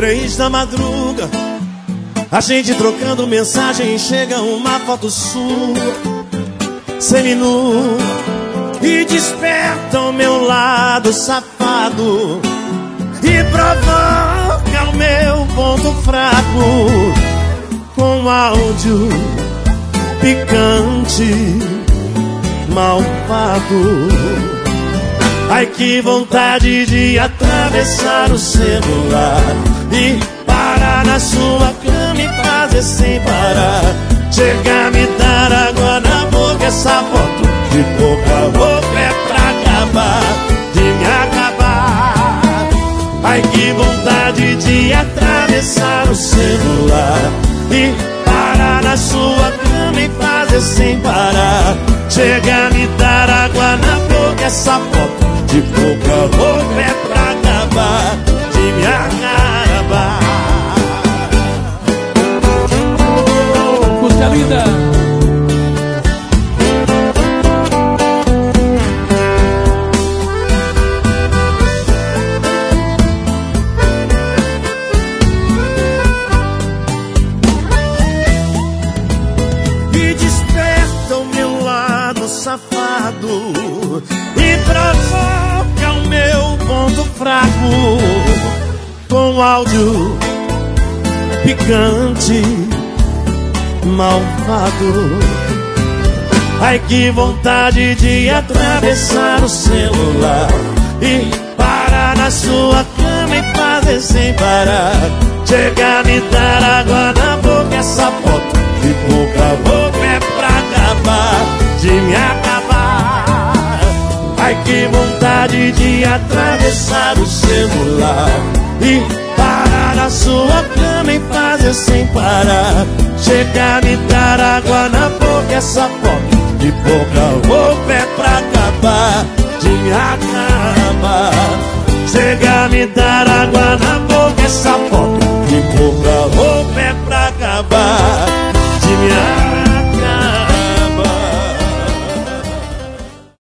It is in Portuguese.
3 da madruga, a gente trocando mensagem, chega uma foto sua, seminua, e desperta o meu lado safado e provoca o meu ponto fraco com áudio picante, malvado. Ai, que vontade de atravessar o celular e parar na sua cama e fazer sem parar. Chegar, me dar água na boca, essa foto de pouca roupa é pra acabar, de me acabar. Ai, que vontade de atravessar o celular e parar na sua cama e fazer sem parar. Chegar, me dar água na boca, essa foto de pouca roupa é pra acabar, de me acabar. Música linda. E desperta o meu lado safado e provoca o meu ponto fraco com áudio picante, malvado. Ai, que vontade de atravessar o celular e parar na sua cama e fazer sem parar. Chegar, me dar água na boca, essa foto de pouca boca é pra acabar, de me acabar. Ai, que vontade de atravessar o celular e parar na sua cama e fazer sem parar. Chegar, me dar água na boca, essa foto de pouca roupa é pra acabar, de me acabar. Chegar, me dar água na boca, essa